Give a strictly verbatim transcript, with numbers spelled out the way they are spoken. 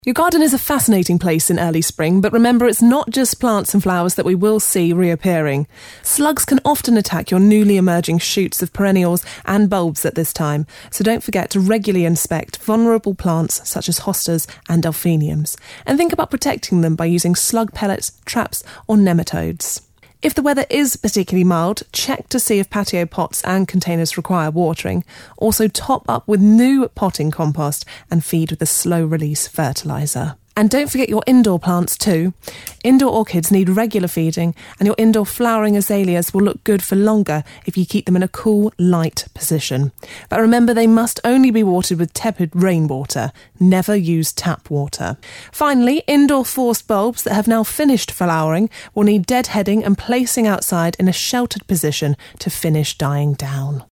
Your garden is a fascinating place in early spring, but remember it's not just plants and flowers that we will see reappearing. Slugs can often attack your newly emerging shoots of perennials and bulbs at this time, so don't forget to regularly inspect vulnerable plants such as hostas and delphiniums, and think about protecting them by using slug pellets, traps or nematodes. If the weather is particularly mild, check to see if patio pots and containers require watering. Also top up with new potting compost and feed with a slow-release fertiliser. And don't forget your indoor plants too. Indoor orchids need regular feeding, and your indoor flowering azaleas will look good for longer if you keep them in a cool, light position. But remember, they must only be watered with tepid rainwater. Never use tap water. Finally, indoor forced bulbs that have now finished flowering will need deadheading and placing outside in a sheltered position to finish dying down.